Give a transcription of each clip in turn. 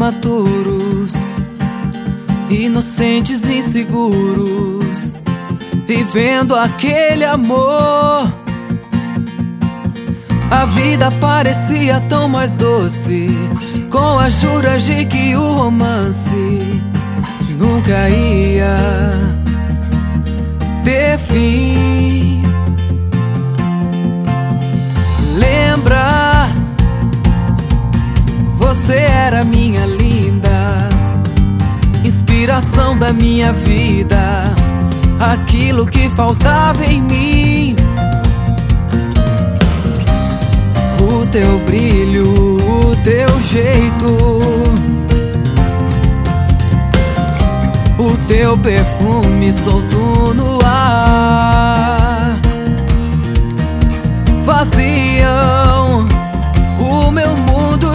imaturos, inocentes, inseguros, vivendo aquele amor. A vida parecia tão mais doce, com as juras de que o romance nunca ia ter fim. Lembra, você era minha linda, inspiração da minha vida, aquilo que faltava em mim. O teu brilho, o teu jeito, o teu perfume solto no ar, faziam o meu mundo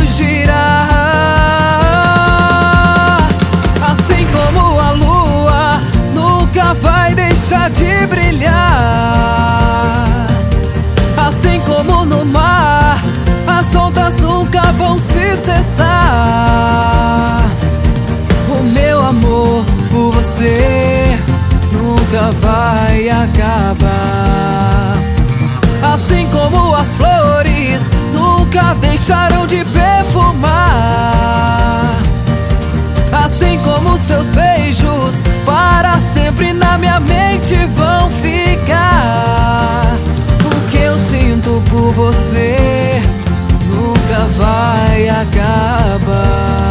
girar. Assim como a lua nunca vai deixar de brilhar, assim como no mar as ondas nunca vão se cessar. O meu amor por você nunca vai acabar. Assim como as flores nunca deixaram de perfumar, assim como os teus beijos para sempre na minha mente vão ficar. O que eu sinto por você nunca vai acabar.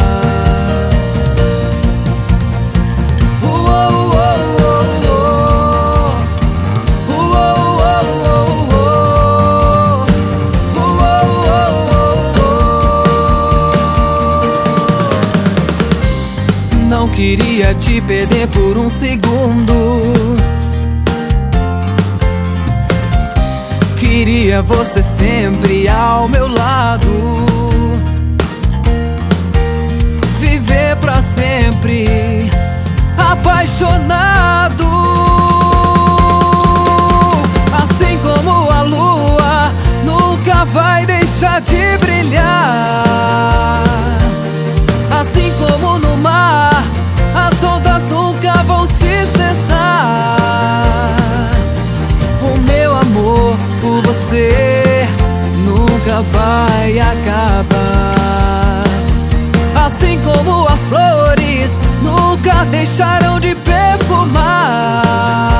Não queria te perder por um segundo, queria você sempre ao meu lado, viver pra sempre apaixonado. Assim como a lua nunca vai deixar de brilhar, assim como no mar as ondas nunca vão se cessar. O meu amor por você nunca vai acabar. Assim como as flores nunca deixaram de perfumar,